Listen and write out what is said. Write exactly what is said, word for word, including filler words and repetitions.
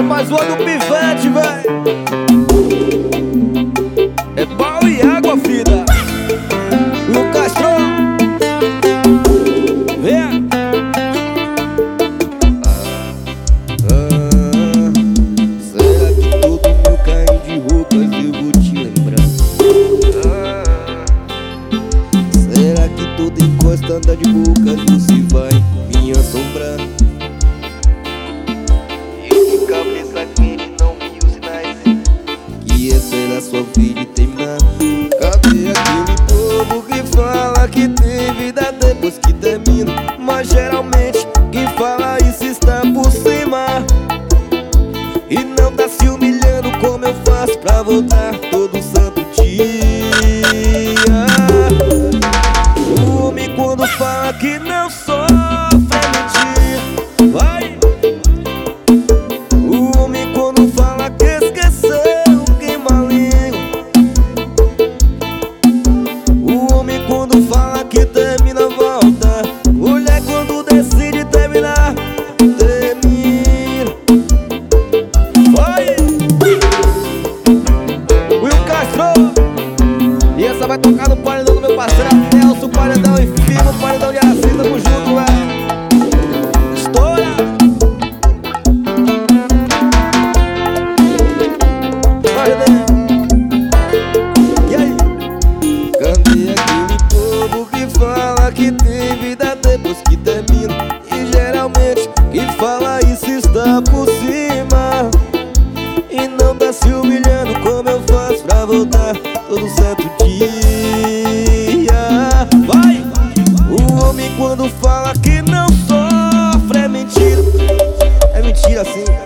mais uma do pivete, véi. É pau e água, filha. Lucas Tron, vem. Ah, será que todo mundo cai de roupas eu vou te lembrar? Ah, será que toda encosta anda de bocas você vai me assombrar? E cabeça quente não viu os sinais que essa era sua vida e terminar. Cadê aquele povo que fala que tem vida depois que termina? Mas geralmente quem fala isso está por cima e não tá se humilhando como eu faço pra voltar todo santo dia. O homem quando fala que não sofre é mentira, vai. O homem quando fala que esqueceu queima a língua. O homem quando fala que termina volta. Mulher quando decide terminar, termina. Vai! Will Castro. E essa vai tocar no paredão do meu parceiro Nelson, paredão e firme, paredão de Araci. Tamo junto, velho. Estoura! Vai, né? E aí? Cadê aquele povo que fala que tem vida depois que termina? E geralmente quem fala isso está por cima e não tá se humilhando como eu faço pra voltar todo santo dia. Vai! O homem quando fala que não sofre é mentira. É mentira sim.